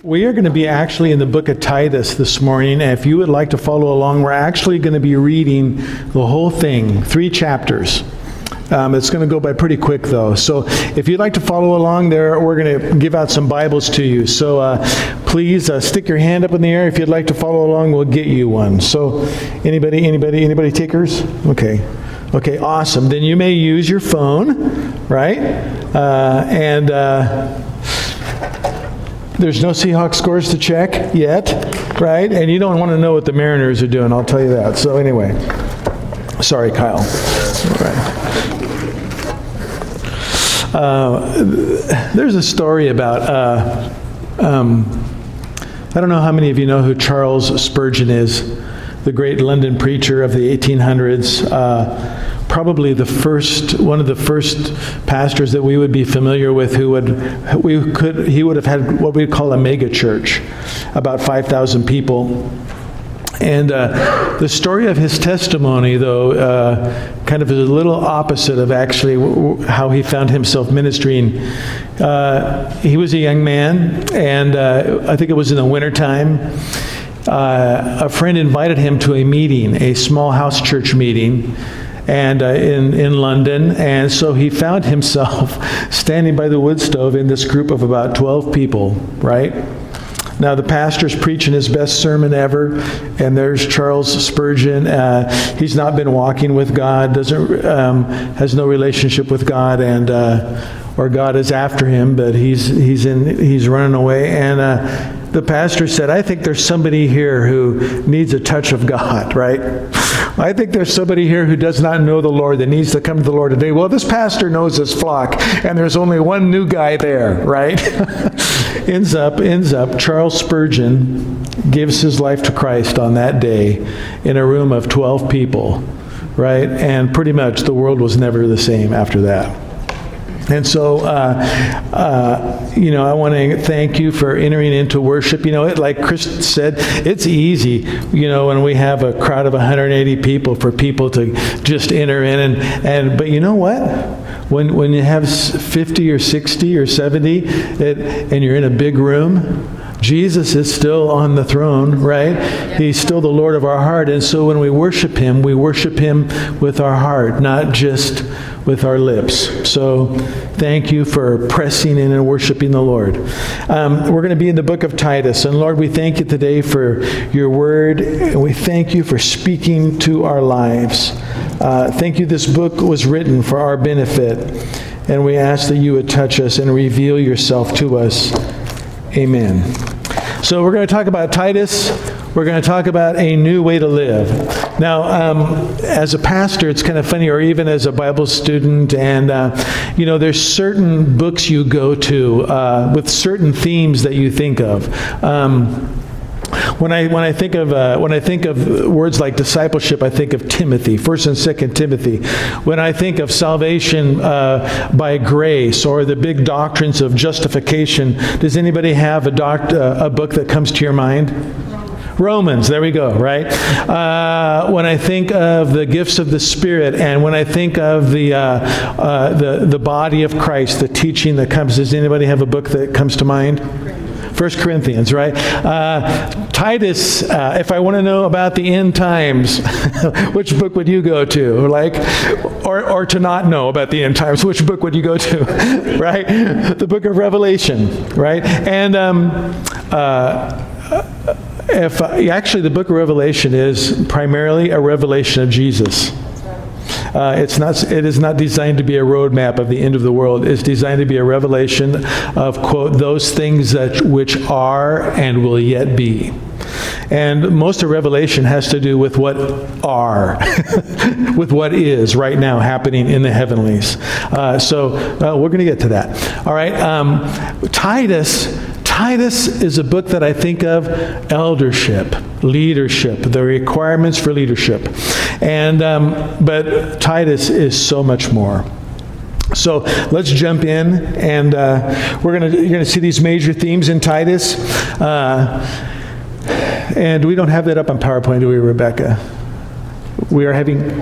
We are going to be actually in the book of Titus this morning, and if you would like to follow along, we're actually going to be reading the whole thing, 3 chapters. It's going to go by pretty quick, though. So if you'd like to follow along there, we're going to give out some Bibles to you. So please stick your hand up in the air. If you'd like to follow along, we'll get you one. So anybody takers? Okay, awesome. Then you may use your phone, right? There's no Seahawks scores to check yet, right? And you don't want to know what the Mariners are doing, I'll tell you that. So anyway, sorry, Kyle. All right. There's a story about, I don't know how many of you know who Charles Spurgeon is, the great London preacher of the 1800s. Probably one of the first pastors that we would be familiar with he would have had what we'd call a mega church, about 5,000 people. And the story of his testimony, though, kind of is a little opposite of actually how he found himself ministering. He was a young man, and I think it was in the wintertime. A friend invited him to a meeting, a small house church meeting, and in London, and so he found himself standing by the wood stove in this group of about 12 people, right? Now the pastor's preaching his best sermon ever, and there's Charles Spurgeon. He's not been walking with God, has no relationship with God, and or God is after him, but he's running away. And the pastor said, "I think there's somebody here who needs a touch of God," right? I think there's somebody here who does not know the Lord that needs to come to the Lord today. Well, this pastor knows his flock, and there's only one new guy there, right? ends up, Charles Spurgeon gives his life to Christ on that day in a room of 12 people, right? And pretty much the world was never the same after that. And so, I want to thank you for entering into worship. Like Chris said, it's easy, when we have a crowd of 180 people for people to just enter in. But you know what? When you have 50 or 60 or 70 and you're in a big room, Jesus is still on the throne, right? He's still the Lord of our heart. And so when we worship Him with our heart, not just with our lips. So thank you for pressing in and worshiping the Lord. We're going to be in the book of Titus. And Lord, we thank you today for your word. And we thank you for speaking to our lives. Thank you this book was written for our benefit. And we ask that you would touch us and reveal yourself to us. Amen. So we're going to talk about Titus. We're going to talk about a new way to live. Now, as a pastor, it's kind of funny, or even as a Bible student, and there's certain books you go to with certain themes that you think of. When I think of words like discipleship, I think of Timothy, 1 and 2 Timothy. When I think of salvation by grace, or the big doctrines of justification, does anybody have a book that comes to your mind? Romans, there we go, right? When I think of the gifts of the Spirit, and when I think of the body of Christ, the teaching that comes, does anybody have a book that comes to mind? 1 Corinthians, right? Titus, if I want to know about the end times, which book would you go to? Or to not know about the end times, which book would you go to? Right? The book of Revelation, right? And actually, the book of Revelation is primarily a revelation of Jesus. It is not designed to be a roadmap of the end of the world. It's designed to be a revelation of, quote, those things which are and will yet be. And most of Revelation has to do with what are, with what is right now happening in the heavenlies. So we're going to get to that. All right. Titus is a book that I think of eldership, leadership, the requirements for leadership. And but Titus is so much more. So let's jump in, and you're going to see these major themes in Titus. And we don't have that up on PowerPoint, do we, Rebecca? We are having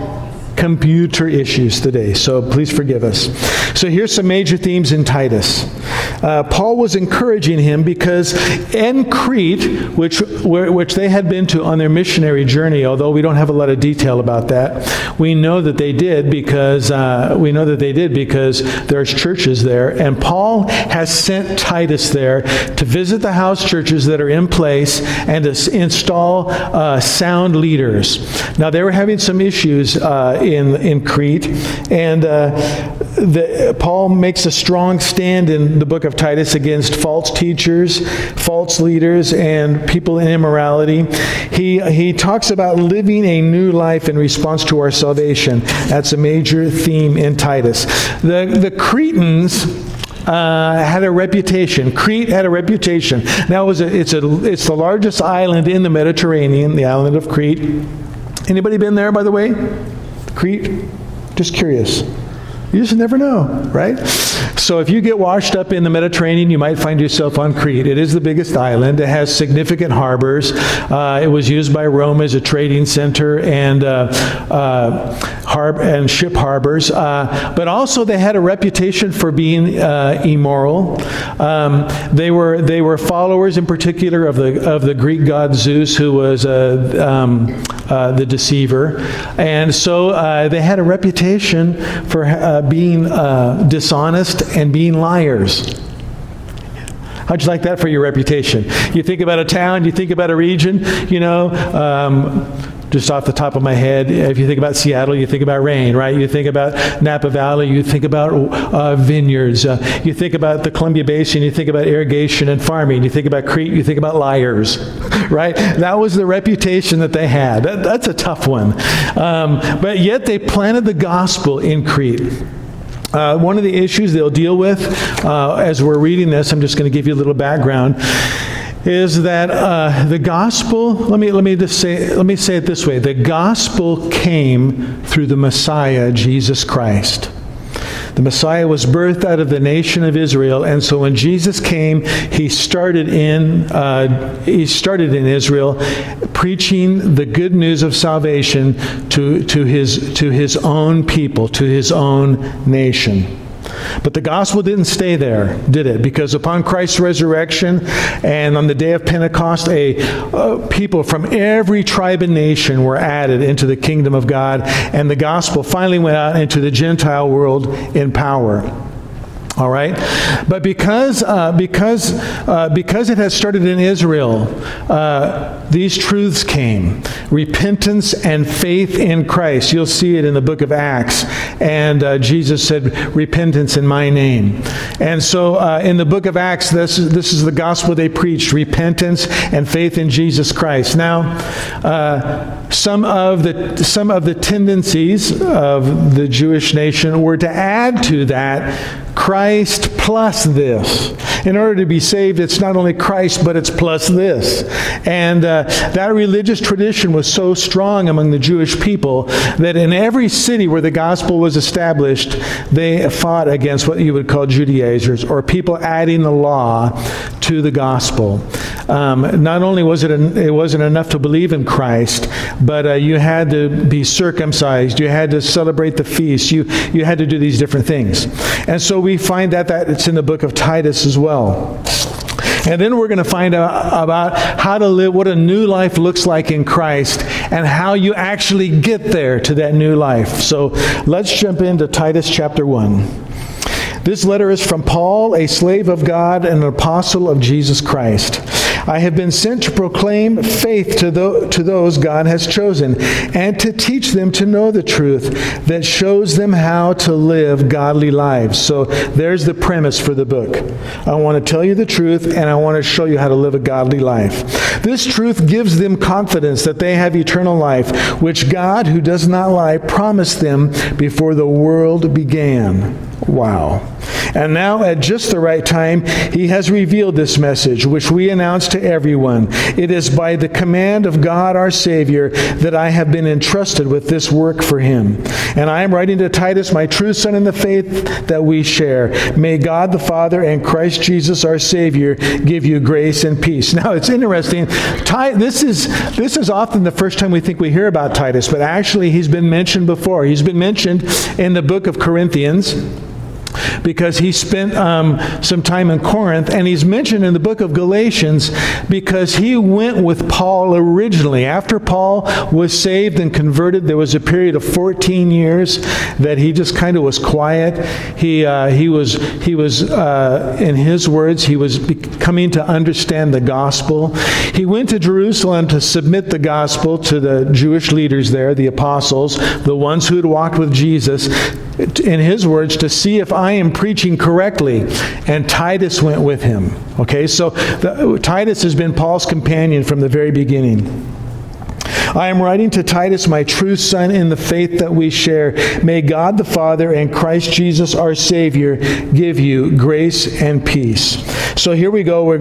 computer issues today, so please forgive us. So here's some major themes in Titus. Paul was encouraging him because in Crete, which they had been to on their missionary journey, although we don't have a lot of detail about that, we know that they did because there's churches there, and Paul has sent Titus there to visit the house churches that are in place and to install sound leaders. Now, they were having some issues in Crete, and Paul makes a strong stand in the book of Titus against false teachers, false leaders, and people in immorality. He talks about living a new life in response to our salvation. That's a major theme in Titus. The Cretans had a reputation. Crete had a reputation. Now, it's the largest island in the Mediterranean, the island of Crete. Anybody been there, by the way? Crete? Just curious. You just never know, right? So if you get washed up in the Mediterranean, you might find yourself on Crete. It is the biggest island. It has significant harbors. It was used by Rome as a trading center and ship harbors. But also they had a reputation for being immoral. They were followers, in particular, of the Greek god Zeus, who was the deceiver. And so they had a reputation for being dishonest and being liars. How'd you like that for your reputation? You think about a town, you think about a region, just off the top of my head, if you think about Seattle, you think about rain, right? You think about Napa Valley, you think about vineyards. You think about the Columbia Basin, you think about irrigation and farming. You think about Crete, you think about liars, right? That was the reputation that they had. That's a tough one. But yet they planted the gospel in Crete. One of the issues they'll deal with as we're reading this, I'm just going to give you a little background, is that the gospel, let me say it this way. The gospel came through the Messiah, Jesus Christ. The Messiah was birthed out of the nation of Israel, and so when Jesus came, he started in Israel, preaching the good news of salvation to his own people, to his own nation. But the gospel didn't stay there, did it? Because upon Christ's resurrection and on the day of Pentecost, people from every tribe and nation were added into the kingdom of God, and the gospel finally went out into the Gentile world in power. All right, but because it had started in Israel, these truths came: repentance and faith in Christ. You'll see it in the book of Acts, and Jesus said, "Repentance in my name." And so, in the book of Acts, this is the gospel they preached: repentance and faith in Jesus Christ. Now, some of the tendencies of the Jewish nation were to add to that Christ plus this. In order to be saved, it's not only Christ, but it's plus this. And that religious tradition was so strong among the Jewish people that in every city where the gospel was established, they fought against what you would call Judaizers, or people adding the law to the gospel. Not only it wasn't enough to believe in Christ, but you had to be circumcised. You had to celebrate the feast. You had to do these different things. And so we find that it's in the book of Titus as well. And then we're going to find out about how to live, what a new life looks like in Christ, and how you actually get there to that new life. So let's jump into Titus chapter 1. This letter is from Paul, a slave of God and an apostle of Jesus Christ. I have been sent to proclaim faith to those God has chosen, and to teach them to know the truth that shows them how to live godly lives. So there's the premise for the book. I want to tell you the truth, and I want to show you how to live a godly life. This truth gives them confidence that they have eternal life, which God, who does not lie, promised them before the world began. Wow. And now, at just the right time, he has revealed this message, which we announce to everyone. It is by the command of God our Savior that I have been entrusted with this work for him. And I am writing to Titus, my true son in the faith that we share. May God the Father and Christ Jesus our Savior give you grace and peace. Now, it's interesting. This is often the first time we think we hear about Titus, but actually he's been mentioned before. He's been mentioned in the book of Corinthians. because he spent some time in Corinth, and he's mentioned in the book of Galatians because he went with Paul originally. After Paul was saved and converted, there was a period of 14 years that he just kind of was quiet. He was in his words, he was coming to understand the gospel. He went to Jerusalem to submit the gospel to the Jewish leaders there, the apostles, the ones who had walked with Jesus, in his words, to see if I am preaching correctly. And Titus went with him. Okay, so Titus has been Paul's companion from the very beginning. I am writing to Titus, my true son in the faith that we share. May God the Father and Christ Jesus our Savior give you grace and peace. So here we go.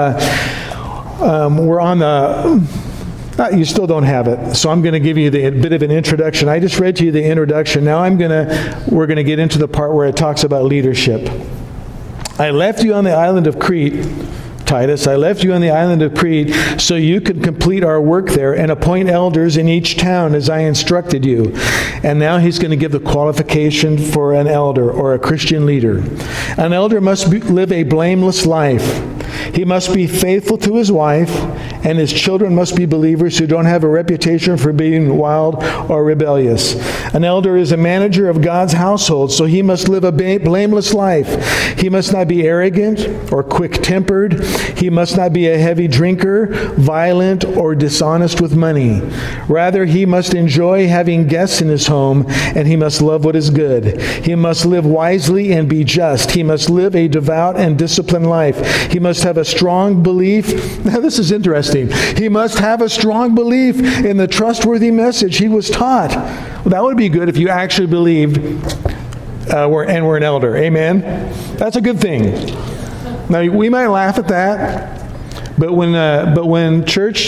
We're on the... You still don't have it, so I'm going to give you a bit of an introduction. I just read to you the introduction. Now we're going to get into the part where it talks about leadership. I left you on the island of Crete, Titus. I left you on the island of Crete so you could complete our work there and appoint elders in each town as I instructed you. And now he's going to give the qualification for an elder or a Christian leader. An elder must live a blameless life. He must be faithful to his wife, and his children must be believers who don't have a reputation for being wild or rebellious. An elder is a manager of God's household, so he must live a blameless life. He must not be arrogant or quick-tempered. He must not be a heavy drinker, violent, or dishonest with money. Rather, he must enjoy having guests in his home, and he must love what is good. He must live wisely and be just. He must live a devout and disciplined life. He must have a strong belief. Now, this is interesting. He must have a strong belief in the trustworthy message he was taught. Well, that would be good if you actually believed were an elder. Amen? That's a good thing. Now, we might laugh at that, but when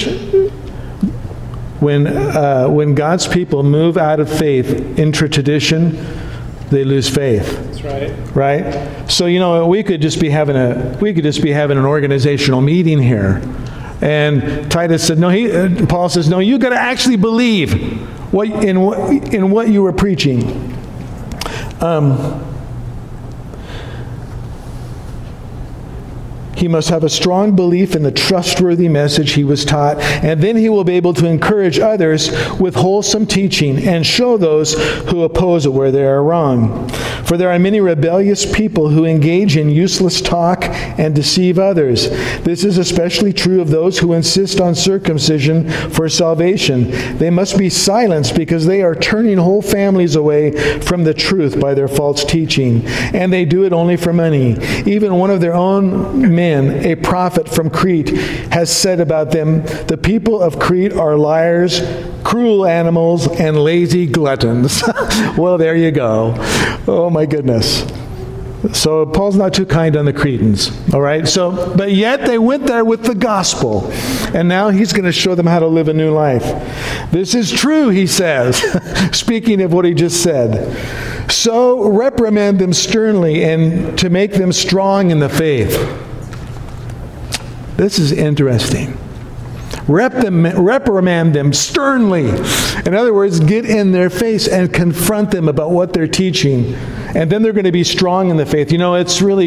God's people move out of faith into tradition, they lose faith. That's right. Right? So, we could just be having an organizational meeting here. And Titus said, Paul says, no, you got to actually believe in what you were preaching. He must have a strong belief in the trustworthy message he was taught, and then he will be able to encourage others with wholesome teaching and show those who oppose it where they are wrong. For there are many rebellious people who engage in useless talk and deceive others. This is especially true of those who insist on circumcision for salvation. They must be silenced because they are turning whole families away from the truth by their false teaching, and they do it only for money. Even one of their own men, a prophet from Crete, has said about them, the people of Crete are liars, cruel animals, and lazy gluttons. Well, there you go. Oh my goodness. So Paul's not too kind on the Cretans, all right? So, but yet they went there with the gospel, and now he's going to show them how to live a new life. This is true, he says, speaking of what he just said. So reprimand them sternly and to make them strong in the faith. This is interesting. Reprimand them sternly. In other words, get in their face and confront them about what they're teaching. And then they're going to be strong in the faith. It's really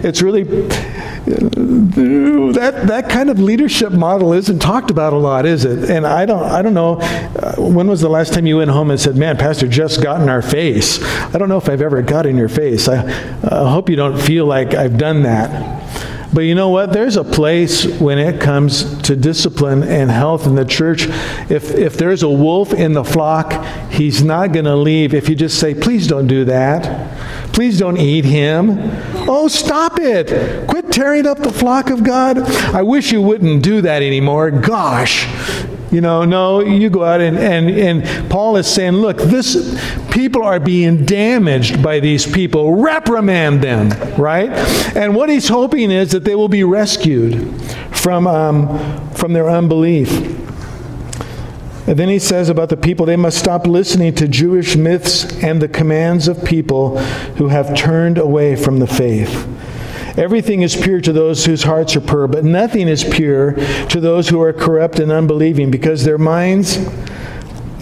that kind of leadership model isn't talked about a lot, is it? And I don't know, when was the last time you went home and said, man, Pastor just got in our face? I don't know if I've ever got in your face. I hope you don't feel like I've done that. But you know what? There's a place when it comes to discipline and health in the church. If there's a wolf in the flock, he's not going to leave if you just say, please don't do that. Please don't eat him. Oh, stop it. Quit tearing up the flock of God. I wish you wouldn't do that anymore. Gosh. No, you go out and Paul is saying, look, people are being damaged by these people. Reprimand them, right? And what he's hoping is that they will be rescued from their unbelief. And then he says about the people, they must stop listening to Jewish myths and the commands of people who have turned away from the faith. Everything is pure to those whose hearts are pure, but nothing is pure to those who are corrupt and unbelieving, because their minds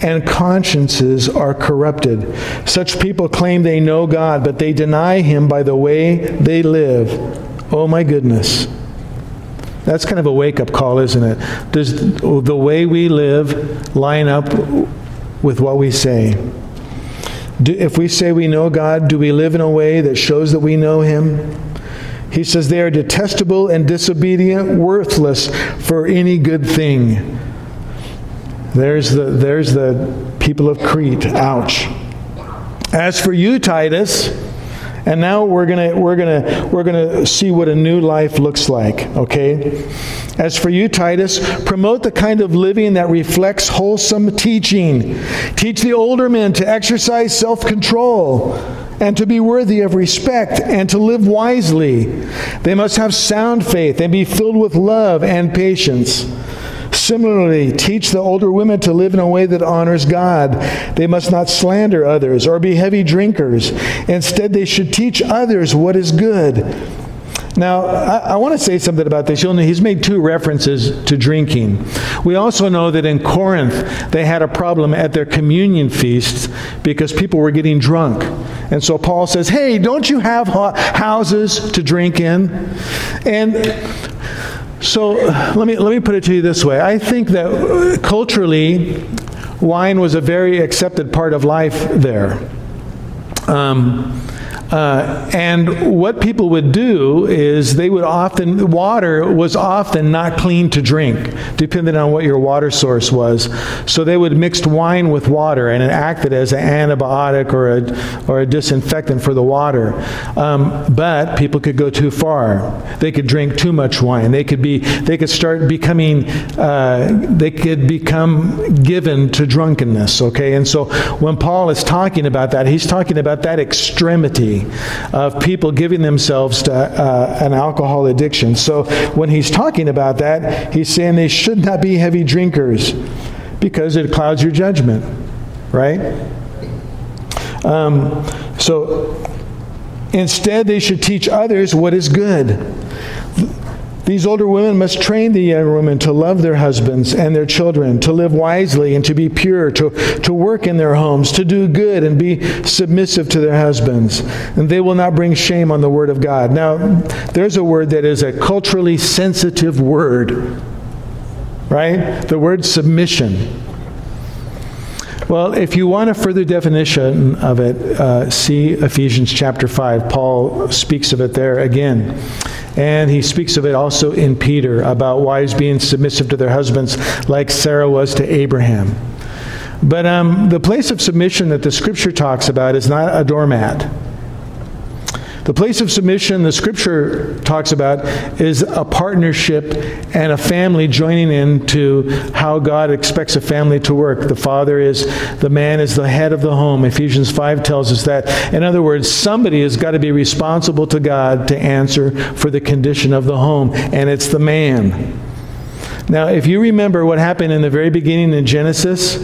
and consciences are corrupted. Such people claim they know God, but they deny Him by the way they live. Oh my goodness. That's kind of a wake-up call, isn't it? Does the way we live line up with what we say? If we say we know God, do we live in a way that shows that we know Him? He says they are detestable and disobedient, worthless for any good thing. There's the people of Crete. Ouch. As for you, Titus, and now we're gonna see what a new life looks like. Okay. As for you, Titus, promote the kind of living that reflects wholesome teaching. Teach the older men to exercise self-control and to be worthy of respect and to live wisely. They must have sound faith and be filled with love and patience. Similarly, teach the older women to live in a way that honors God. They must not slander others or be heavy drinkers. Instead, they should teach others what is good. Now, I want to say something about this. You'll know he's made two references to drinking. We also know that in Corinth, they had a problem at their communion feasts because people were getting drunk. And so Paul says, hey, don't you have houses to drink in? And so let me put it to you this way. I think that culturally, wine was a very accepted part of life there. And what people would do is water was often not clean to drink, depending on what your water source was. So they would mix wine with water, and it acted as an antibiotic or a disinfectant for the water. But people could go too far. They could drink too much wine. They could become given to drunkenness. Okay, and so when Paul is talking about that, he's talking about that extremity of people giving themselves to an alcohol addiction. So when he's talking about that, he's saying they should not be heavy drinkers because it clouds your judgment, right? So instead, they should teach others what is good. These older women must train the younger women to love their husbands and their children, to live wisely and to be pure, to work in their homes, to do good and be submissive to their husbands. And they will not bring shame on the word of God. Now, there's a word that is a culturally sensitive word, right? The word submission. Well, if you want a further definition of it, see Ephesians chapter 5. Paul speaks of it there again. And he speaks of it also in Peter about wives being submissive to their husbands like Sarah was to Abraham. But the place of submission that the Scripture talks about is not a doormat. The place of submission the Scripture talks about is a partnership and a family joining into how God expects a family to work. The man is the head of the home. Ephesians 5 tells us that. In other words, somebody has got to be responsible to God to answer for the condition of the home, and it's the man. Now, if you remember what happened in the very beginning in Genesis,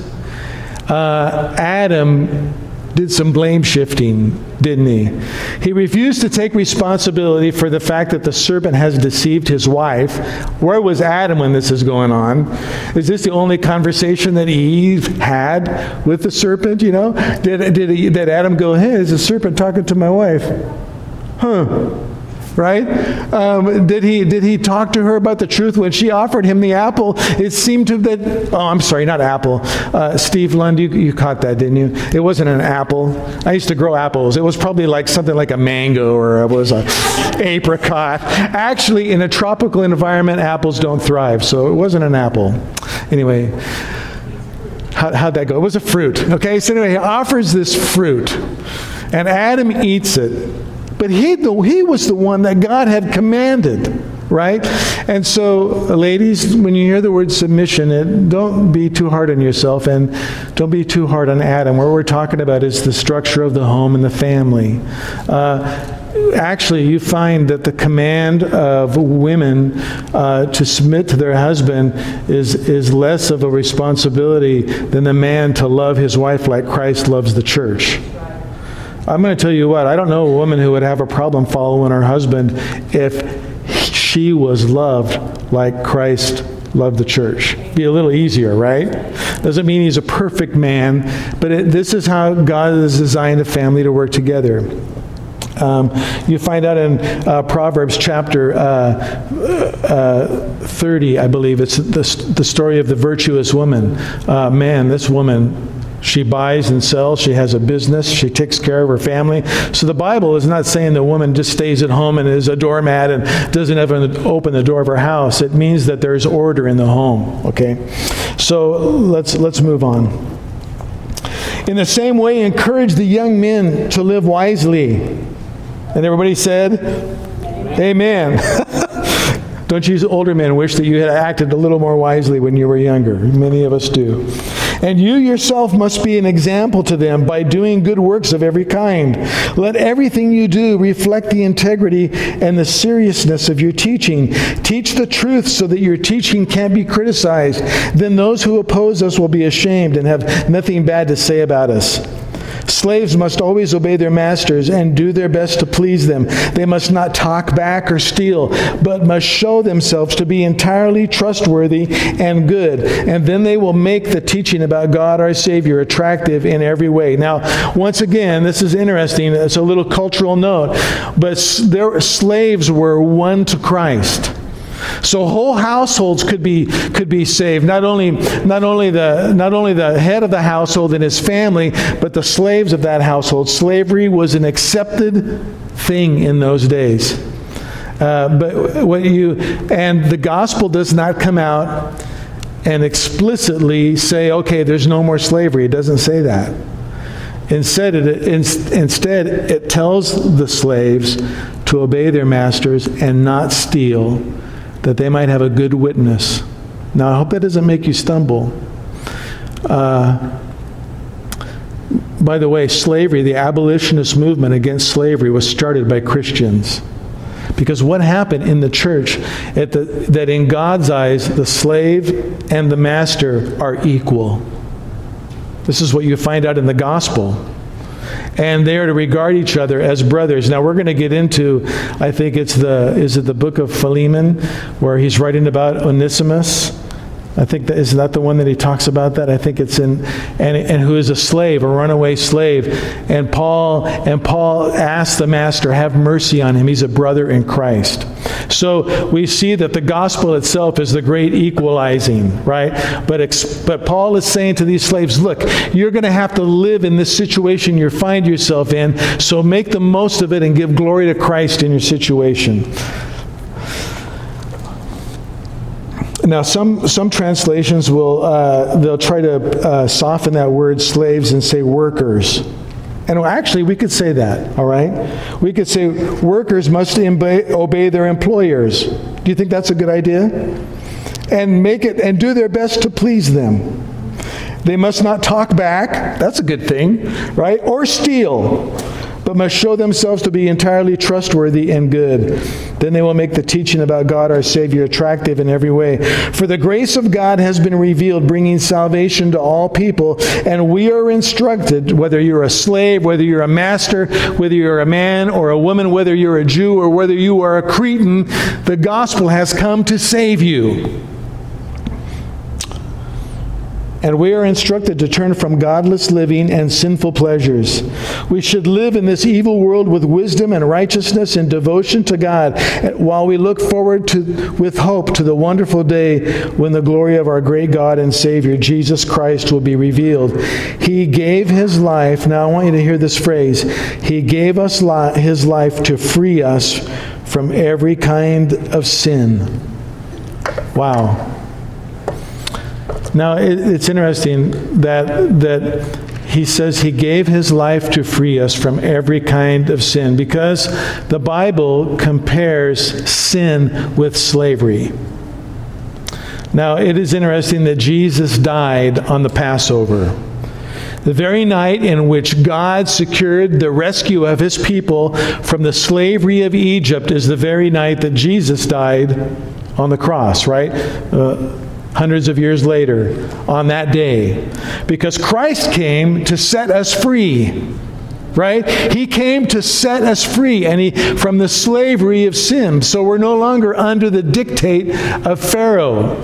Adam did some blame shifting, didn't he? He refused to take responsibility for the fact that the serpent has deceived his wife. Where was Adam when this is going on? Is this the only conversation that Eve had with the serpent? You know, did Adam go, "Hey, is the serpent talking to my wife?" Huh? Right? Did he talk to her about the truth when she offered him the apple? It seemed to that. Oh, I'm sorry, not apple. Steve Lund, you caught that, didn't you? It wasn't an apple. I used to grow apples. It was probably like something like a mango or it was an apricot. Actually, in a tropical environment, apples don't thrive, so it wasn't an apple. Anyway, how'd that go? It was a fruit. Okay, so anyway, he offers this fruit, and Adam eats it. But he was the one that God had commanded, right? And so, ladies, when you hear the word submission, don't be too hard on yourself and don't be too hard on Adam. What we're talking about is the structure of the home and the family. Actually, you find that the command of women to submit to their husband is less of a responsibility than the man to love his wife like Christ loves the church. I'm going to tell you what, I don't know a woman who would have a problem following her husband if she was loved like Christ love the church. Be a little easier, right? Doesn't mean he's a perfect man, but this is how God has designed a family to work together. You find out in Proverbs chapter 30, I believe. It's the story of the virtuous woman. This woman, she buys and sells. She has a business. She takes care of her family. So the Bible is not saying the woman just stays at home and is a doormat and doesn't ever open the door of her house. It means that there's order in the home. Okay, so let's move on. In the same way, encourage the young men to live wisely. And everybody said, Amen. Don't you older men wish that you had acted a little more wisely when you were younger? Many of us do. And you yourself must be an example to them by doing good works of every kind. Let everything you do reflect the integrity and the seriousness of your teaching. Teach the truth so that your teaching can't be criticized. Then those who oppose us will be ashamed and have nothing bad to say about us. Slaves must always obey their masters and do their best to please them. They must not talk back or steal, but must show themselves to be entirely trustworthy and good. And then they will make the teaching about God our Savior attractive in every way. Now, once again, this is interesting. It's a little cultural note, but their slaves were won to Christ. So whole households could be saved. Not only the head of the household and his family, but the slaves of that household. Slavery was an accepted thing in those days. And the gospel does not come out and explicitly say, okay, there's no more slavery. It doesn't say that. Instead, it tells the slaves to obey their masters and not steal, that they might have a good witness. Now, I hope that doesn't make you stumble. By the way, slavery, the abolitionist movement against slavery was started by Christians. Because what happened in the church, that in God's eyes, the slave and the master are equal. This is what you find out in the gospel. And they are to regard each other as brothers. Now we're going to get into, I think is it the book of Philemon, where he's writing about Onesimus? I think is that the one that he talks about that? I think it's in, and who is a slave, a runaway slave. And Paul asks the master, have mercy on him. He's a brother in Christ. So we see that the gospel itself is the great equalizing, right? But Paul is saying to these slaves, look, you're going to have to live in this situation you find yourself in, so make the most of it and give glory to Christ in your situation. Now, some translations will they'll try to soften that word slaves and say workers. And actually, we could say that, all right? We could say workers must obey their employers. Do you think that's a good idea? And do their best to please them. They must not talk back. That's a good thing, right? Or steal, but must show themselves to be entirely trustworthy and good. Then they will make the teaching about God our Savior attractive in every way. For the grace of God has been revealed, bringing salvation to all people, and we are instructed, whether you're a slave, whether you're a master, whether you're a man or a woman, whether you're a Jew or whether you are a Cretan, the gospel has come to save you. And we are instructed to turn from godless living and sinful pleasures. We should live in this evil world with wisdom and righteousness and devotion to God, while we look forward with hope to the wonderful day when the glory of our great God and Savior, Jesus Christ, will be revealed. He gave His life. Now I want you to hear this phrase. He gave us His life to free us from every kind of sin. Wow. Now, it's interesting that he says he gave his life to free us from every kind of sin, because the Bible compares sin with slavery. Now, it is interesting that Jesus died on the Passover. The very night in which God secured the rescue of His people from the slavery of Egypt is the very night that Jesus died on the cross, right? Hundreds of years later, on that day. Because Christ came to set us free. Right? He came to set us free from the slavery of sin. So we're no longer under the dictate of Pharaoh.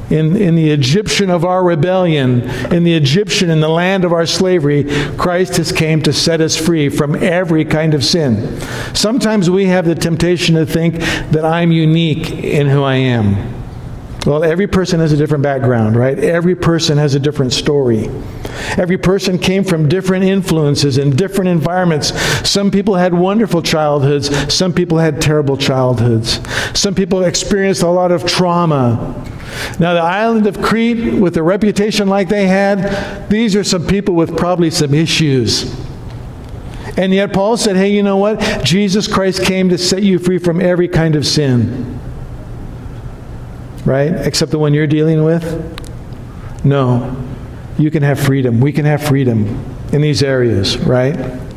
in the Egyptian of our rebellion, in the Egyptian in the land of our slavery, Christ has came to set us free from every kind of sin. Sometimes we have the temptation to think that I'm unique in who I am. Well, every person has a different background, right? Every person has a different story. Every person came from different influences in different environments. Some people had wonderful childhoods. Some people had terrible childhoods. Some people experienced a lot of trauma. Now, the island of Crete, with a reputation like they had, these are some people with probably some issues. And yet Paul said, hey, you know what? Jesus Christ came to set you free from every kind of sin. Right? Except the one you're dealing with? No. You can have freedom. We can have freedom in these areas, right?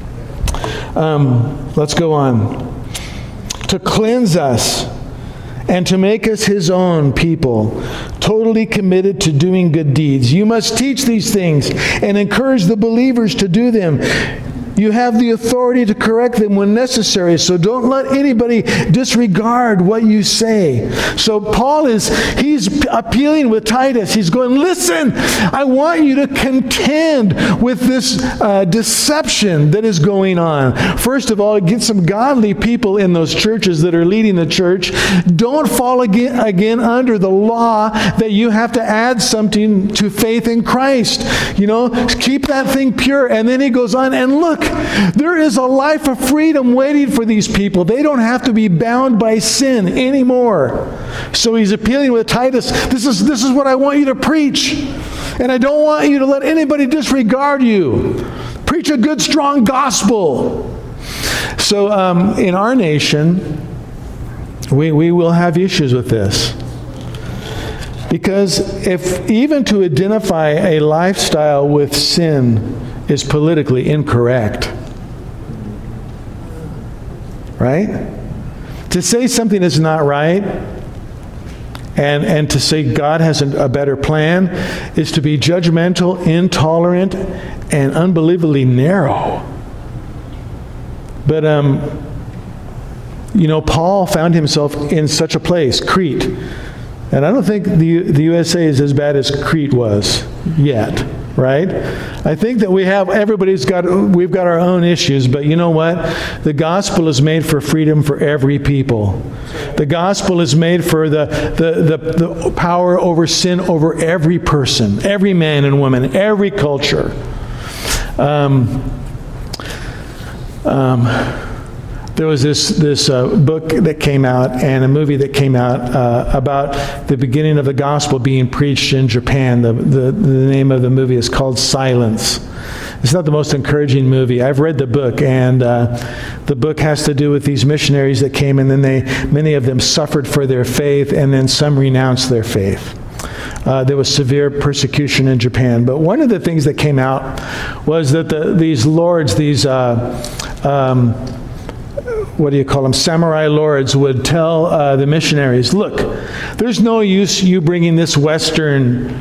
Let's go on. To cleanse us and to make us His own people, totally committed to doing good deeds. You must teach these things and encourage the believers to do them. You have the authority to correct them when necessary, so don't let anybody disregard what you say. So Paul he's appealing with Titus. He's going, listen, I want you to contend with this deception that is going on. First of all, get some godly people in those churches that are leading the church. Don't fall again under the law that you have to add something to faith in Christ. Keep that thing pure. And then he goes on, and look, there is a life of freedom waiting for these people. They don't have to be bound by sin anymore. So he's appealing with Titus, this is what I want you to preach. And I don't want you to let anybody disregard you. Preach a good, strong gospel. So in our nation, we will have issues with this. Because if even to identify a lifestyle with sin is politically incorrect, right? To say something is not right and to say God has a better plan is to be judgmental, intolerant, and unbelievably narrow. But, Paul found himself in such a place, Crete. And I don't think the USA is as bad as Crete was yet. Right? I think that we've got our own issues, but you know what? The gospel is made for freedom for every people. The gospel is made for the power over sin over every person, every man and woman, every culture. There was this book that came out and a movie that came out about the beginning of the gospel being preached in Japan. The name of the movie is called Silence. It's not the most encouraging movie. I've read the book, and the book has to do with these missionaries that came, and then many of them suffered for their faith, and then some renounced their faith. There was severe persecution in Japan. But one of the things that came out was that these lords, samurai lords would tell the missionaries, look, there's no use you bringing this Western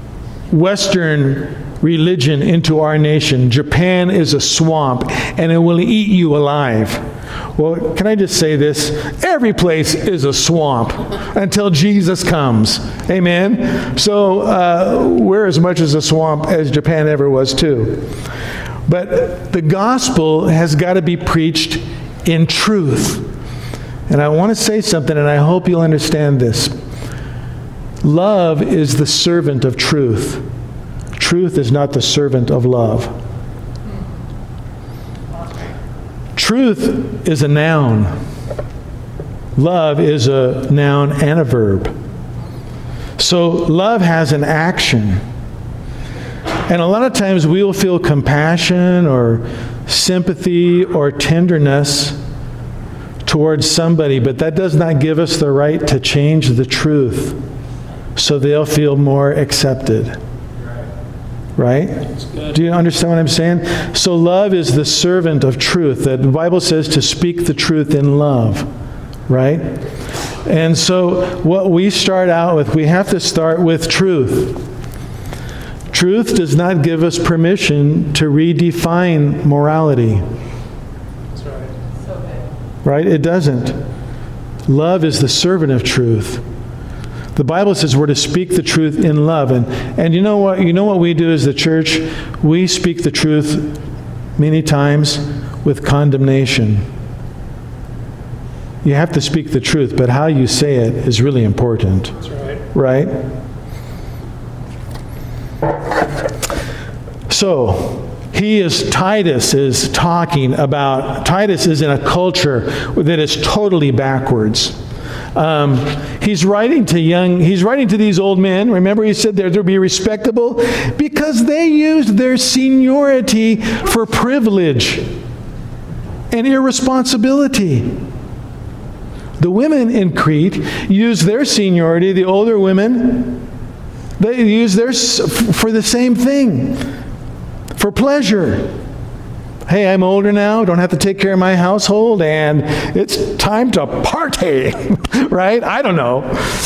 religion into our nation. Japan is a swamp, and it will eat you alive. Well, can I just say this? Every place is a swamp until Jesus comes. Amen? So we're as much as a swamp as Japan ever was too. But the gospel has got to be preached in truth. And I want to say something, and I hope you'll understand this. Love is the servant of truth. Truth is not the servant of love. Truth is a noun. Love is a noun and a verb. So love has an action. And a lot of times we will feel compassion or sympathy or tenderness towards somebody, but that does not give us the right to change the truth so they'll feel more accepted. Right? Do you understand what I'm saying? So love is the servant of truth. That the Bible says to speak the truth in love. Right? And so what we start out with, we have to start with truth. Truth does not give us permission to redefine morality. That's right. Right? It doesn't. Love is the servant of truth. The Bible says we're to speak the truth in love. And you know what? You know what we do as the church? We speak the truth many times with condemnation. You have to speak the truth, but how you say it is really important. That's right. Right? So, Titus is talking about, Titus is in a culture that is totally backwards. He's writing to these old men. Remember, he said they're to be respectable because they used their seniority for privilege and irresponsibility. The women in Crete used their seniority, the older women, they used theirs for the same thing, for pleasure. Hey, I'm older now, don't have to take care of my household, and it's time to party, right? I don't know.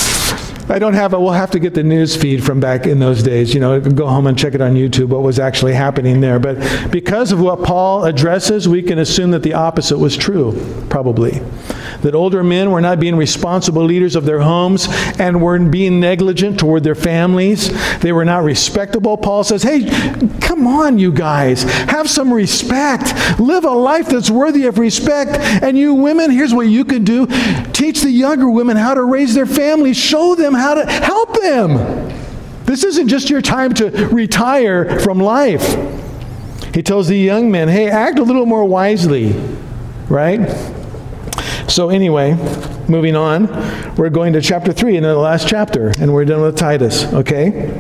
We'll have to get the news feed from back in those days, go home and check it on YouTube, what was actually happening there. But because of what Paul addresses, we can assume that the opposite was true, probably. That older men were not being responsible leaders of their homes and were being negligent toward their families. They were not respectable. Paul says, hey, come on, you guys. Have some respect. Live a life that's worthy of respect. And you women, here's what you can do. Teach the younger women how to raise their families. Show them how to help them. This isn't just your time to retire from life. He tells the young men, hey, act a little more wisely, right? So anyway, moving on, we're going to chapter 3, in the last chapter, and we're done with Titus, okay?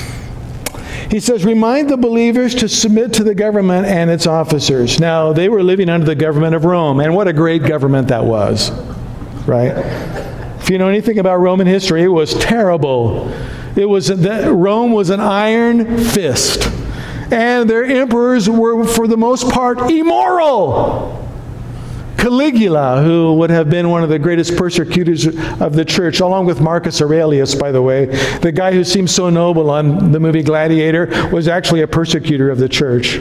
He says, remind the believers to submit to the government and its officers. Now, they were living under the government of Rome, and what a great government that was, right? If you know anything about Roman history, it was terrible. Rome was an iron fist, and their emperors were, for the most part, immoral. Caligula, who would have been one of the greatest persecutors of the church, along with Marcus Aurelius, by the way, the guy who seems so noble on the movie Gladiator, was actually a persecutor of the church.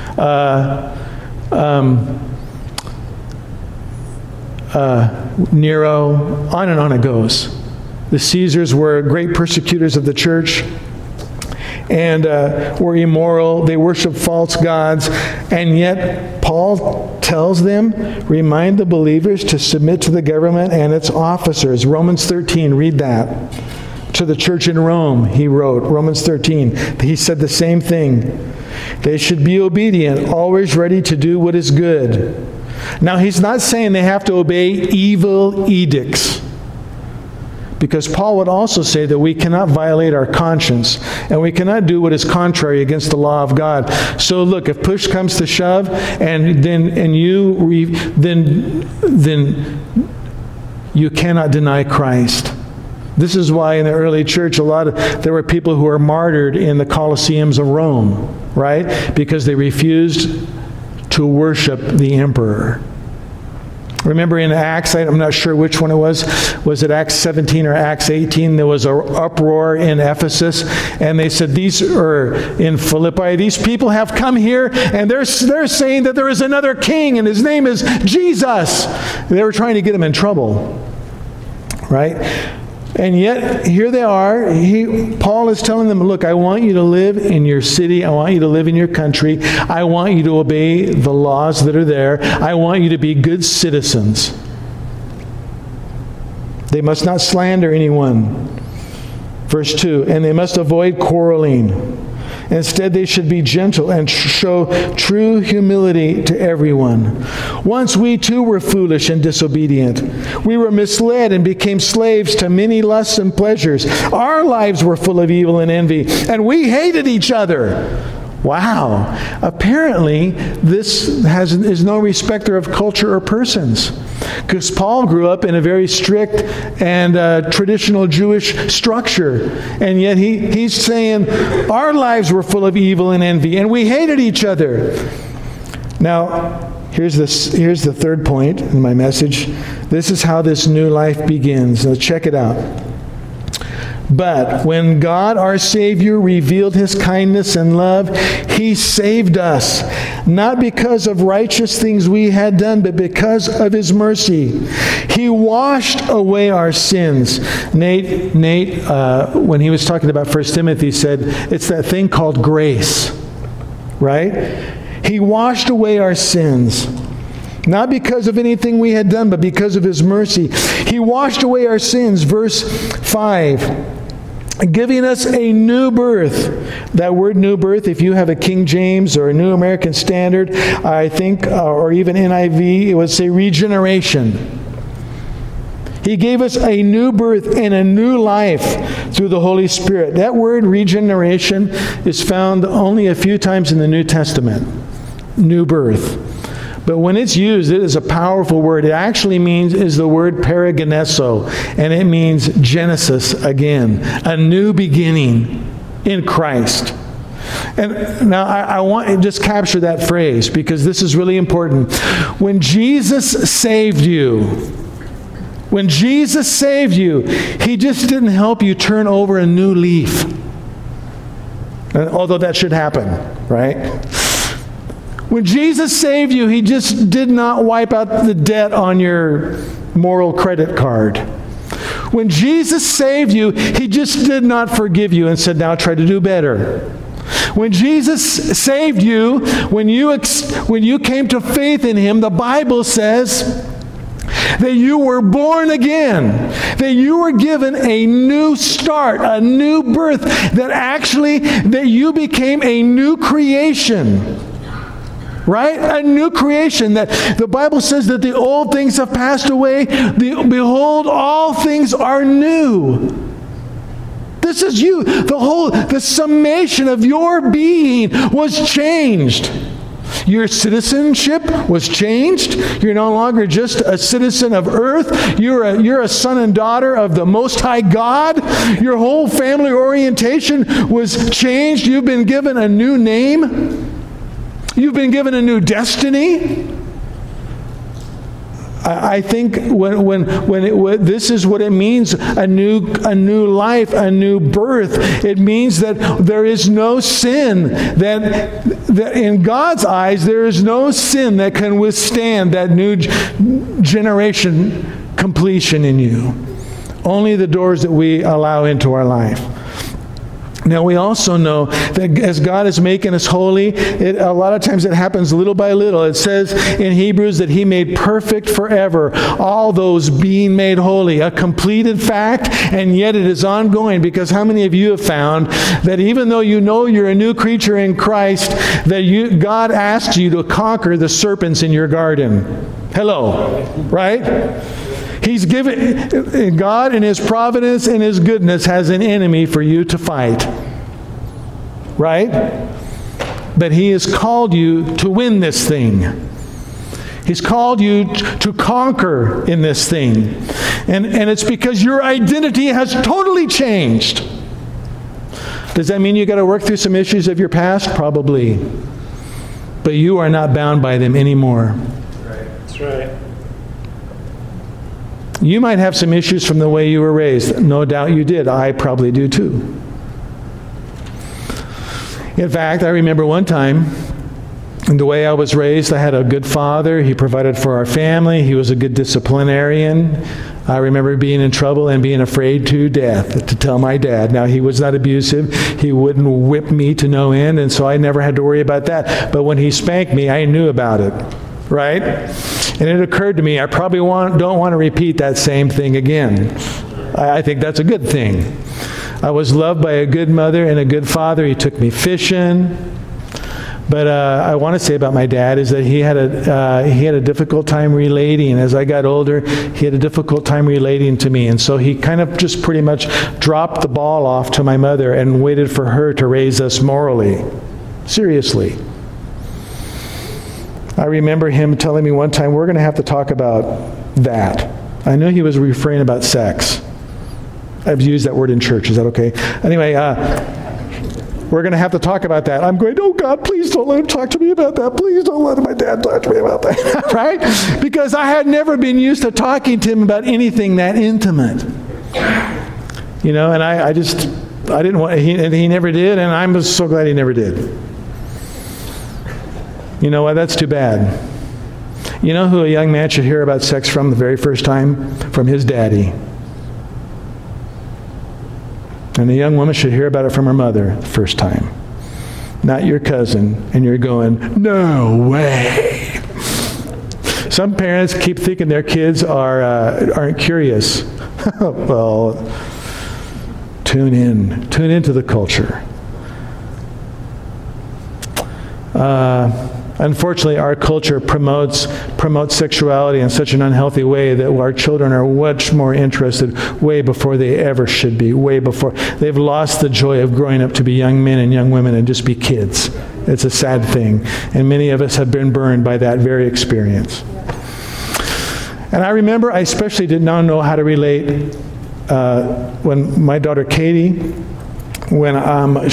Nero, on and on it goes. The Caesars were great persecutors of the church and were immoral. They worshiped false gods. And yet, Paul tells them, remind the believers to submit to the government and its officers. Romans 13, read that. To the church in Rome, he wrote, Romans 13. He said the same thing. They should be obedient, always ready to do what is good. Now, he's not saying they have to obey evil edicts. Because Paul would also say that we cannot violate our conscience and we cannot do what is contrary against the law of God. So look, if push comes to shove and then you cannot deny Christ. This is why in the early church there were people who were martyred in the Colosseums of Rome, right? Because they refused to worship the emperor. Remember in Acts, I'm not sure which one it was it Acts 17 or Acts 18, there was an uproar in Ephesus, and they said, in Philippi, these people have come here, and they're saying that there is another king, and his name is Jesus. They were trying to get him in trouble, right? And yet, here they are. Paul is telling them, look, I want you to live in your city. I want you to live in your country. I want you to obey the laws that are there. I want you to be good citizens. They must not slander anyone. Verse 2, and they must avoid quarreling. Instead, they should be gentle and show true humility to everyone. Once we too were foolish and disobedient. We were misled and became slaves to many lusts and pleasures. Our lives were full of evil and envy, and we hated each other. Wow. Apparently, this is no respecter of culture or persons. Because Paul grew up in a very strict and traditional Jewish structure. And yet he's saying, our lives were full of evil and envy, and we hated each other. Now, here's the third point in my message. This is how this new life begins. Now, check it out. But when God our Savior revealed His kindness and love, He saved us, not because of righteous things we had done, but because of His mercy. He washed away our sins. Nate, when he was talking about 1 Timothy, said it's that thing called grace, right? He washed away our sins. Not because of anything we had done, but because of His mercy. He washed away our sins. Verse 5, giving us a new birth. That word new birth, if you have a King James or a New American Standard, I think, or even NIV, it would say regeneration. He gave us a new birth and a new life through the Holy Spirit. That word regeneration is found only a few times in the New Testament. New birth. But when it's used, it is a powerful word. It actually is the word parageneso, and it means Genesis again, a new beginning in Christ. And now I want to just capture that phrase because this is really important. When Jesus saved you, He just didn't help you turn over a new leaf. Although that should happen, right? When Jesus saved you, He just did not wipe out the debt on your moral credit card. When Jesus saved you, He just did not forgive you and said, now try to do better. When Jesus saved you, when you came to faith in Him, the Bible says that you were born again, that you were given a new start, a new birth, that you became a new creation. Right? A new creation. That the Bible says that the old things have passed away. Behold, all things are new. This is you. The summation of your being was changed. Your citizenship was changed. You're no longer just a citizen of earth. You're a son and daughter of the Most High God. Your whole family orientation was changed. You've been given a new name. You've been given a new destiny. I think this is what it means, a new life, a new birth. It means that there is no sin, that in God's eyes, there is no sin that can withstand that new generation completion in you. Only the doors that we allow into our life. Now, we also know that as God is making us holy, a lot of times it happens little by little. It says in Hebrews that He made perfect forever all those being made holy. A completed fact, and yet it is ongoing, because how many of you have found that even though you know you're a new creature in Christ, that God asks you to conquer the serpents in your garden? Hello, right? He's given, God in His providence and His goodness has an enemy for you to fight. Right? But He has called you to win this thing. He's called you to conquer in this thing. And it's because your identity has totally changed. Does that mean you got to work through some issues of your past? Probably. But you are not bound by them anymore. Right. That's right. You might have some issues from the way you were raised. No doubt you did. I probably do too. In fact, I remember one time, in the way I was raised, I had a good father. He provided for our family. He was a good disciplinarian. I remember being in trouble and being afraid to death to tell my dad. Now, he was not abusive. He wouldn't whip me to no end, and so I never had to worry about that. But when he spanked me, I knew about it. Right? And it occurred to me, I probably don't want to repeat that same thing again. I think that's a good thing. I was loved by a good mother and a good father. He took me fishing. But I want to say about my dad is that he had a difficult time relating. As I got older, he had a difficult time relating to me. And so he kind of just pretty much dropped the ball off to my mother and waited for her to raise us morally. Seriously. I remember him telling me one time, we're going to have to talk about that. I knew he was referring about sex. I've used that word in church. Is that okay? Anyway, we're going to have to talk about that. I'm going, oh God, please don't let him talk to me about that. Please don't let my dad talk to me about that. Right? Because I had never been used to talking to him about anything that intimate. And I didn't want, he never did, and I'm so glad he never did. You know what? That's too bad. You know who a young man should hear about sex from the very first time? From his daddy. And a young woman should hear about it from her mother the first time. Not your cousin, and you're going, no way. Some parents keep thinking their kids aren't curious. Well, tune into the culture. Unfortunately, our culture promotes sexuality in such an unhealthy way that our children are much more interested way before they ever should be, way before. They've lost the joy of growing up to be young men and young women and just be kids. It's a sad thing. And many of us have been burned by that very experience. And I remember I especially did not know how to relate when my daughter Katie, when I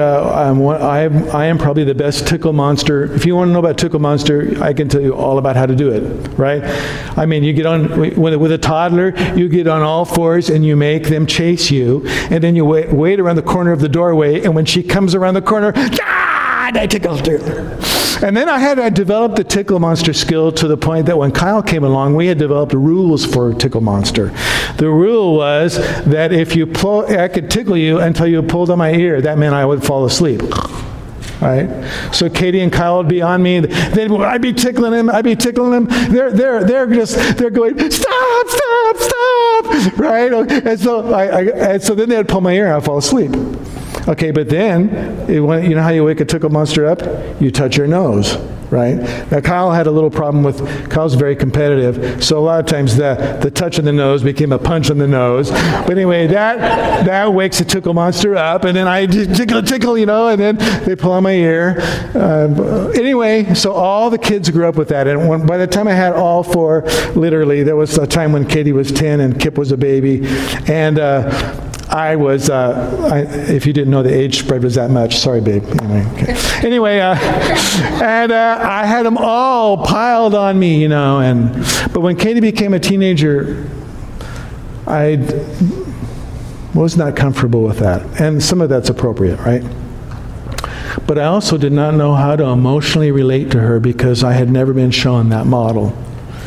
am probably the best tickle monster. If you want to know about tickle monster, I can tell you all about how to do it, right? I mean, you get on, with a toddler, you get on all fours and you make them chase you, and then you wait around the corner of the doorway, and when she comes around the corner, I tickle her. And then I developed the tickle monster skill to the point that when Kyle came along, we had developed rules for tickle monster. The rule was that if I could tickle you until you pulled on my ear. That meant I would fall asleep. Right? So Katie and Kyle would be on me. I'd be tickling them. They're going, stop, right? And so then they'd pull my ear and I'd fall asleep. Okay, but then, you know how you wake a tickle monster up? You touch your nose, right? Now, Kyle had a little problem Kyle's very competitive, so a lot of times the touch on the nose became a punch on the nose. But anyway, that wakes a tickle monster up, and then I tickle, and then they pull on my ear. Anyway, so all the kids grew up with that, and by the time I had all four, literally, there was a time when Katie was 10 and Kip was a baby, and I was, if you didn't know, the age spread was that much. Sorry, babe. Anyway, and I had them all piled on me, but when Katie became a teenager, I was not comfortable with that. And some of that's appropriate, right? But I also did not know how to emotionally relate to her because I had never been shown that model.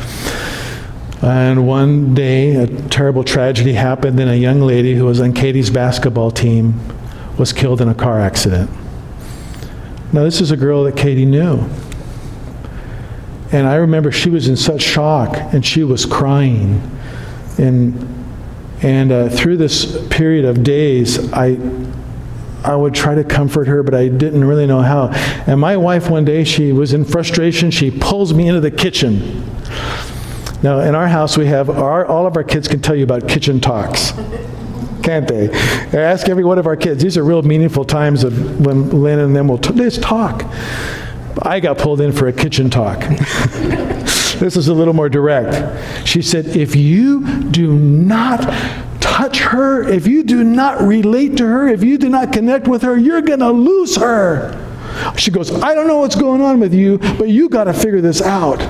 And one day, a terrible tragedy happened, and a young lady who was on Katie's basketball team was killed in a car accident. Now, this is a girl that Katie knew. And I remember she was in such shock, and she was crying. And through this period of days, I would try to comfort her, but I didn't really know how. And my wife, one day, she was in frustration. She pulls me into the kitchen. Now, in our house, we have all of our kids can tell you about kitchen talks, can't they? I ask every one of our kids. These are real meaningful times of when Lynn and them will just talk. I got pulled in for a kitchen talk. This is a little more direct. She said, if you do not touch her, if you do not relate to her, if you do not connect with her, you're going to lose her. She goes, I don't know what's going on with you, but you got to figure this out.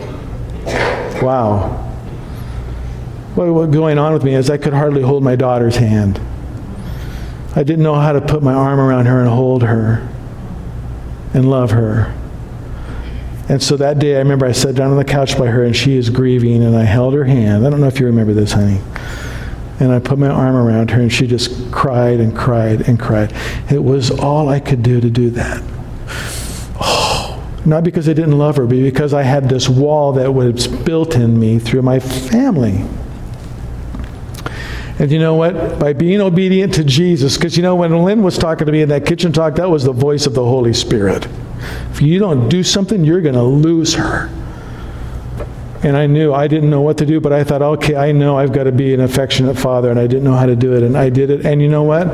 Wow. What was going on with me is I could hardly hold my daughter's hand. I didn't know how to put my arm around her and hold her and love her. And so that day, I remember I sat down on the couch by her, and she is grieving, and I held her hand. I don't know if you remember this, honey. And I put my arm around her, and she just cried and cried and cried. It was all I could do to do that. Not because I didn't love her, but because I had this wall that was built in me through my family. And you know what? By being obedient to Jesus, because when Lynn was talking to me in that kitchen talk, that was the voice of the Holy Spirit. If you don't do something, you're going to lose her. And I knew, I didn't know what to do, but I thought, okay, I know I've got to be an affectionate father, and I didn't know how to do it, and I did it. And you know what?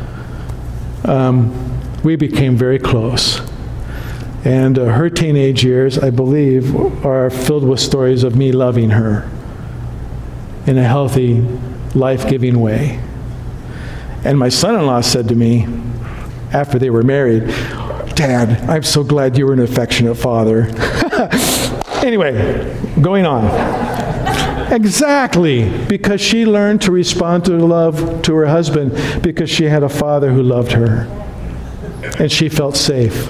We became very close. And her teenage years, I believe, are filled with stories of me loving her in a healthy, life-giving way. And my son-in-law said to me, after they were married, Dad, I'm so glad you were an affectionate father. Anyway, going on. Exactly. Because she learned to respond to love to her husband because she had a father who loved her. And she felt safe.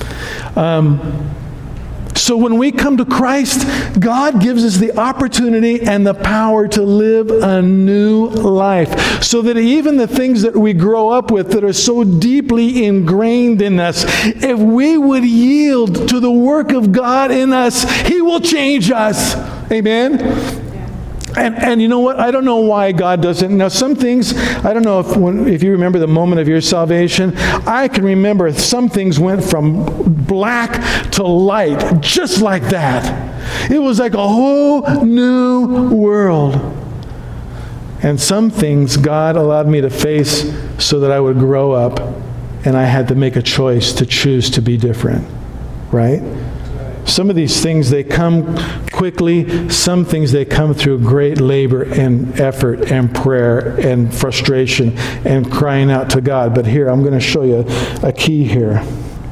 So when we come to Christ, God gives us the opportunity and the power to live a new life. So that even the things that we grow up with that are so deeply ingrained in us, if we would yield to the work of God in us, He will change us. Amen? And you know what? I don't know why God doesn't. Now, some things, I don't know if you remember the moment of your salvation. I can remember some things went from black to light, just like that. It was like a whole new world. And some things God allowed me to face so that I would grow up, and I had to make a choice to choose to be different. Right? Some of these things, they come quickly. Some things, they come through great labor and effort and prayer and frustration and crying out to God. But here, I'm going to show you a key here.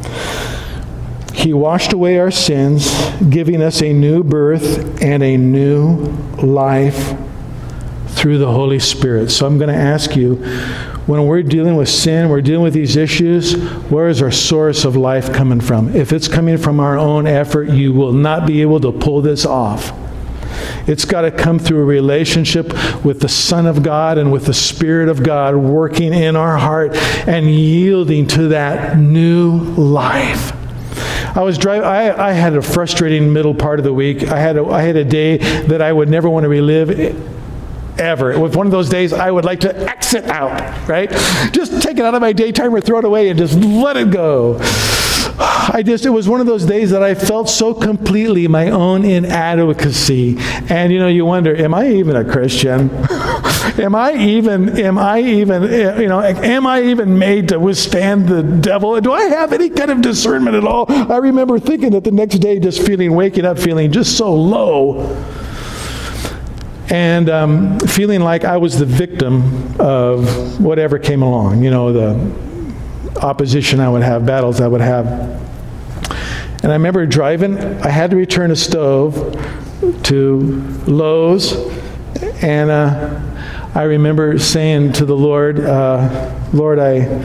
He washed away our sins, giving us a new birth and a new life through the Holy Spirit. So I'm going to ask you, when we're dealing with sin, we're dealing with these issues, where is our source of life coming from? If it's coming from our own effort, you will not be able to pull this off. It's got to come through a relationship with the Son of God and with the Spirit of God working in our heart and yielding to that new life. I had a frustrating middle part of the week. I had a day that I would never want to relive ever. It was one of those days I would like to exit out, right? Just take it out of my daytime or throw it away and just let it go. It was one of those days that I felt so completely my own inadequacy. And you wonder, am I even a Christian? Am I even made to withstand the devil? Do I have any kind of discernment at all? I remember thinking that the next day, waking up feeling just so low. And feeling like I was the victim of whatever came along, the opposition I would have, battles I would have. And I remember driving, I had to return a stove to Lowe's, and I remember saying to the Lord, Lord,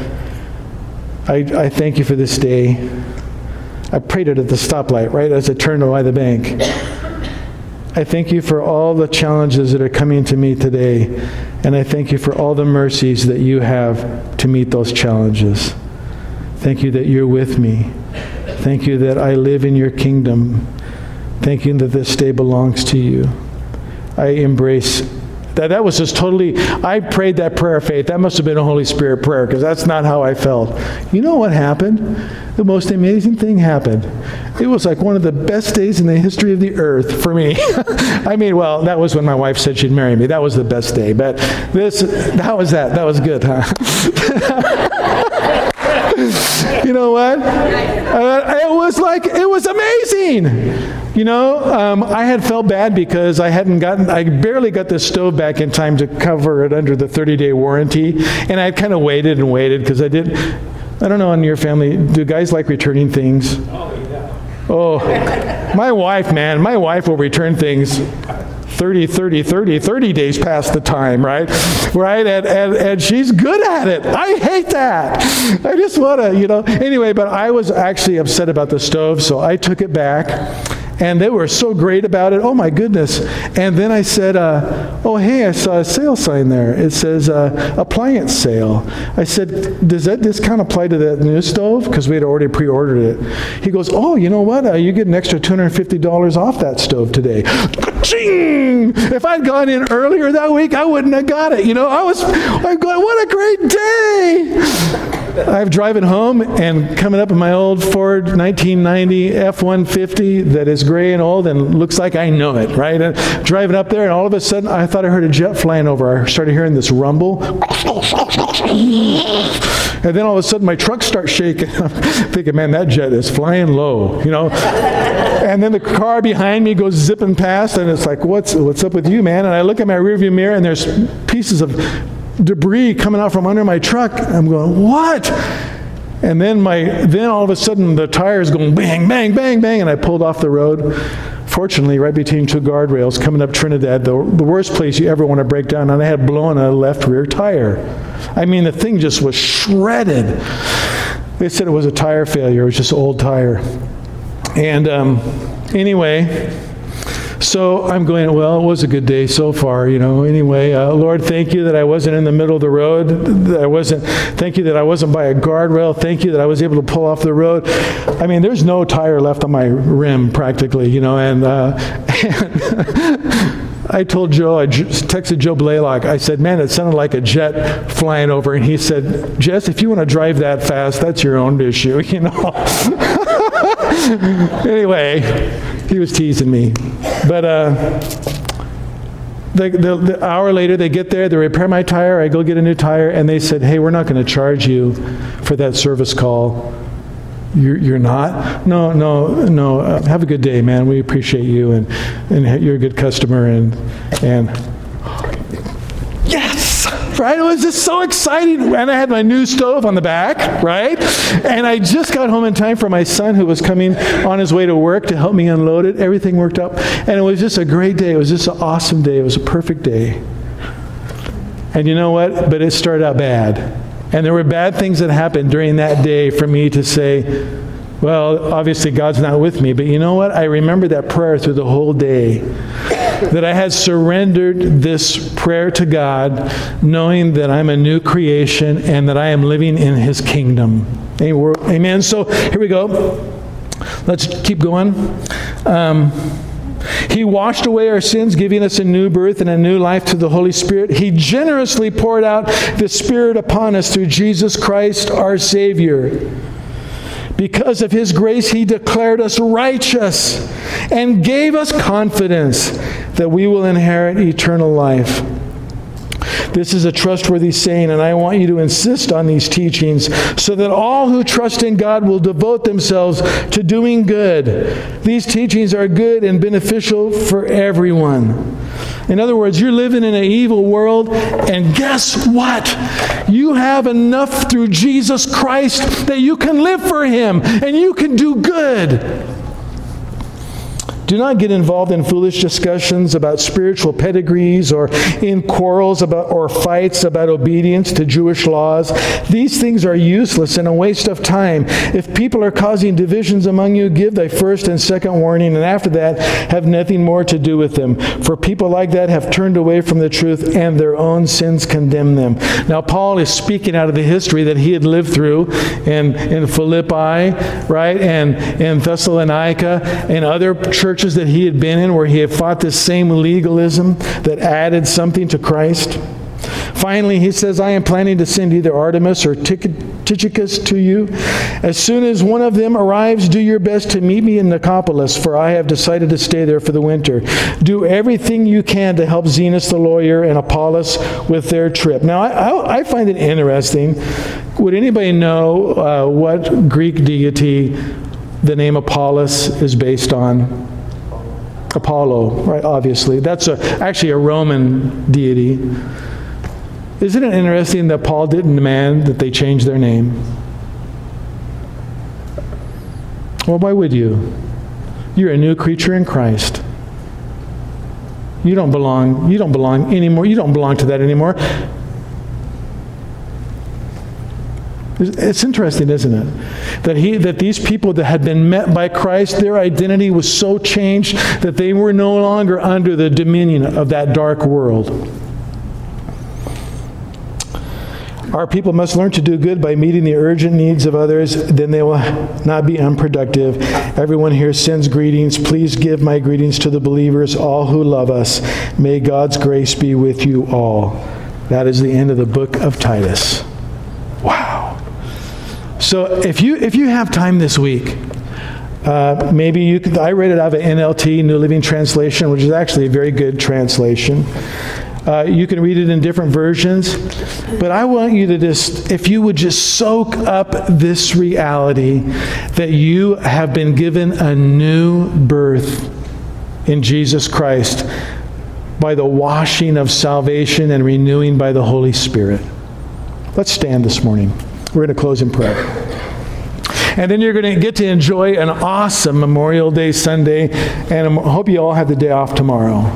I thank you for this day. I prayed it at the stoplight, right as I turned by the bank. I thank you for all the challenges that are coming to me today, and I thank you for all the mercies that you have to meet those challenges. Thank you that you're with me. Thank you that I live in your kingdom. Thank you that this day belongs to you. I embrace that was just totally, I prayed that prayer of faith. That must have been a Holy Spirit prayer, because that's not how I felt. You know what happened? The most amazing thing happened. It was like one of the best days in the history of the earth for me. That was when my wife said she'd marry me. That was the best day. But that was good, huh? You know what? It was amazing. I had felt bad because I barely got the stove back in time to cover it under the 30-day warranty. And I kind of waited because I don't know, in your family, do guys like returning things? Oh, my wife will return things 30 days past the time, right? And she's good at it. I hate that. I just want to, Anyway, but I was actually upset about the stove, so I took it back. And they were so great about it. Oh, my goodness. And then I said, oh, hey, I saw a sale sign there. It says appliance sale. I said, does that discount apply to that new stove? Because we had already pre-ordered it. He goes, oh, you know what? You get an extra $250 off that stove today. Ka-ching! If I'd gone in earlier that week, I wouldn't have got it. I'm going, what a great day! I'm driving home and coming up in my old Ford 1990 F-150 that is gray and old and looks like I know it, right? And driving up there, and all of a sudden, I thought I heard a jet flying over. I started hearing this rumble. And then all of a sudden, my truck starts shaking. I'm thinking, man, that jet is flying low, And then the car behind me goes zipping past, and it's like, what's up with you, man? And I look at my rearview mirror, and there's pieces of debris coming out from under my truck. I'm going, what? And then all of a sudden the tires going bang, bang, bang, bang, and I pulled off the road. Fortunately, right between two guardrails coming up Trinidad, the worst place you ever want to break down, and I had blown a left rear tire. I mean, the thing just was shredded. They said it was a tire failure. It was just an old tire. And anyway, so I'm going, well, it was a good day so far, Anyway, Lord, thank you that I wasn't in the middle of the road. Thank you that I wasn't by a guardrail. Thank you that I was able to pull off the road. I mean, there's no tire left on my rim practically, and I told Joe, I texted Joe Blaylock, I said, man, it sounded like a jet flying over. And he said, Jess, if you want to drive that fast, that's your own issue, Anyway, he was teasing me. But the hour later, they get there, they repair my tire, I go get a new tire, and they said, hey, we're not going to charge you for that service call. You're not? No. Have a good day, man. We appreciate you, and you're a good customer, and yes, right? It was just so exciting. And I had my new stove on the back, right? And I just got home in time for my son who was coming on his way to work to help me unload it. Everything worked out, and it was just a great day. It was just an awesome day. It was a perfect day. And you know what? But it started out bad. And there were bad things that happened during that day for me to say, well, obviously God's not with me. But you know what? I remember that prayer through the whole day. That I had surrendered this prayer to God, knowing that I'm a new creation and that I am living in His kingdom. Amen. So here we go. Let's keep going. He washed away our sins, giving us a new birth and a new life through the Holy Spirit. He generously poured out the Spirit upon us through Jesus Christ, our Savior. Because of His grace, He declared us righteous and gave us confidence that we will inherit eternal life. This is a trustworthy saying, and I want you to insist on these teachings so that all who trust in God will devote themselves to doing good. These teachings are good and beneficial for everyone. In other words, you're living in an evil world, and guess what? You have enough through Jesus Christ that you can live for Him, and you can do good. Do not get involved in foolish discussions about spiritual pedigrees or in quarrels about or fights about obedience to Jewish laws. These things are useless and a waste of time. If people are causing divisions among you, give thy first and second warning, and after that have nothing more to do with them. For people like that have turned away from the truth, and their own sins condemn them. Now, Paul is speaking out of the history that he had lived through in Philippi, right, and in Thessalonica, and other churches that he had been in where he had fought this same legalism that added something to Christ. Finally, he says, I am planning to send either Artemas or Tychicus to you. As soon as one of them arrives, do your best to meet me in Nicopolis, for I have decided to stay there for the winter. Do everything you can to help Zenas the lawyer and Apollos with their trip. Now, I find it interesting. Would anybody know what Greek deity the name Apollos is based on? Apollo, right, obviously. That's actually a Roman deity. Isn't it interesting that Paul didn't demand that they change their name? Well, why would you? You're a new creature in Christ. You don't belong anymore. You don't belong to that anymore. It's interesting, isn't it? That these people that had been met by Christ, their identity was so changed that they were no longer under the dominion of that dark world. Our people must learn to do good by meeting the urgent needs of others, then they will not be unproductive. Everyone here sends greetings. Please give my greetings to the believers, all who love us. May God's grace be with you all. That is the end of the book of Titus. Wow. So if you have time this week, maybe you could, I read it out of an NLT, New Living Translation, which is actually a very good translation. You can read it in different versions, but I want you to if you would just soak up this reality that you have been given a new birth in Jesus Christ by the washing of salvation and renewing by the Holy Spirit. Let's stand this morning. We're going to close in prayer. And then you're going to get to enjoy an awesome Memorial Day Sunday. And I hope you all have the day off tomorrow.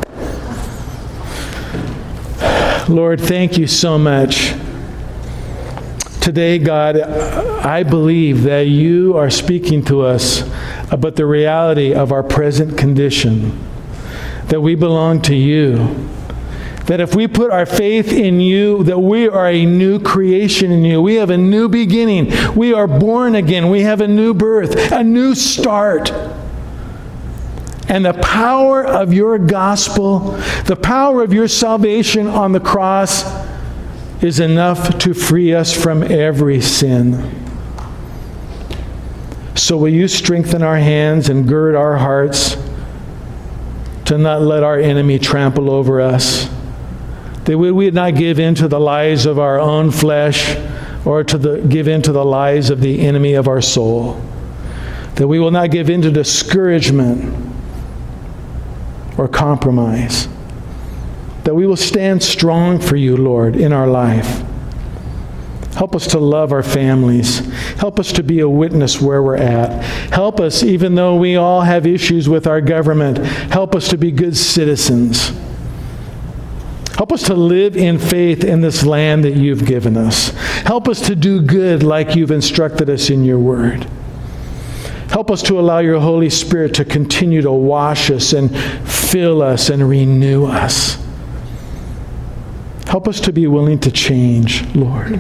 Lord, thank you so much. Today, God, I believe that you are speaking to us about the reality of our present condition, that we belong to you, that if we put our faith in you, that we are a new creation in you. We have a new beginning. We are born again. We have a new birth, a new start. And the power of your gospel, the power of your salvation on the cross is enough to free us from every sin. So will you strengthen our hands and gird our hearts to not let our enemy trample over us? That we would not give in to the lies of our own flesh or give in to the lies of the enemy of our soul. That we will not give in to discouragement or compromise. That we will stand strong for you, Lord, in our life. Help us to love our families. Help us to be a witness where we're at. Help us, even though we all have issues with our government, help us to be good citizens. Help us to live in faith in this land that you've given us. Help us to do good like you've instructed us in your word. Help us to allow your Holy Spirit to continue to wash us and fill us and renew us. Help us to be willing to change, Lord.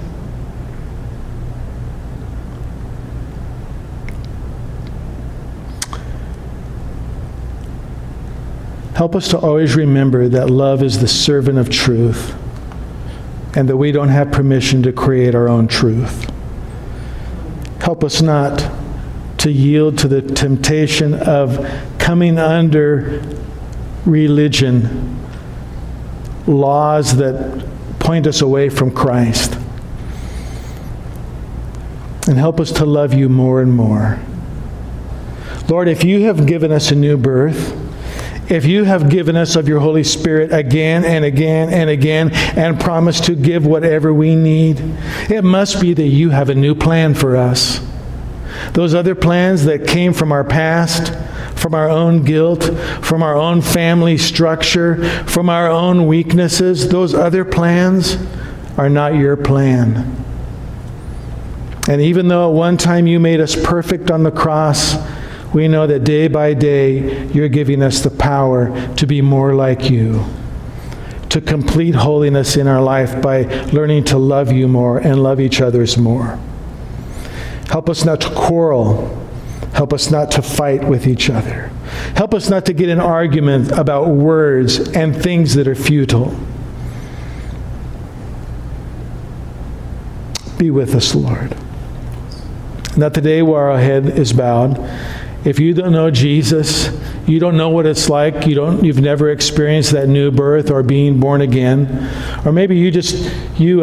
Help us to always remember that love is the servant of truth and that we don't have permission to create our own truth. Help us not to yield to the temptation of coming under religion, laws that point us away from Christ. And help us to love you more and more. Lord, if you have given us a new birth, if you have given us of your Holy Spirit again and again and again and promised to give whatever we need, it must be that you have a new plan for us. Those other plans that came from our past, from our own guilt, from our own family structure, from our own weaknesses, those other plans are not your plan. And even though at one time you made us perfect on the cross, we know that day by day you're giving us the power to be more like you, to complete holiness in our life by learning to love you more and love each other more. Help us not to quarrel. Help us not to fight with each other. Help us not to get in argument about words and things that are futile. Be with us, Lord. Not today where our head is bowed. If you don't know Jesus, you don't know what it's like, you've never experienced that new birth or being born again, or maybe you've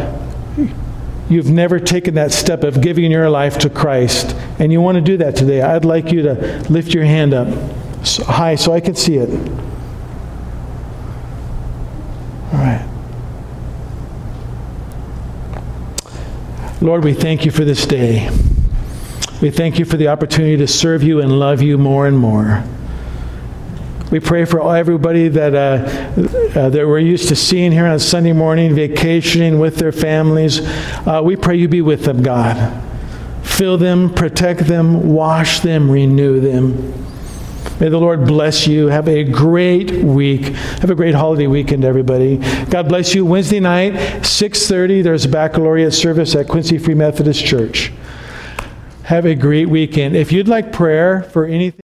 never taken that step of giving your life to Christ, and you want to do that today, I'd like you to lift your hand up high so I can see it. All right. Lord, we thank you for this day. We thank you for the opportunity to serve you and love you more and more. We pray for everybody that we're used to seeing here on Sunday morning, vacationing with their families. We pray you be with them, God. Fill them, protect them, wash them, renew them. May the Lord bless you. Have a great week. Have a great holiday weekend, everybody. God bless you. Wednesday night, 6:30, there's a baccalaureate service at Quincy Free Methodist Church. Have a great weekend. If you'd like prayer for anything,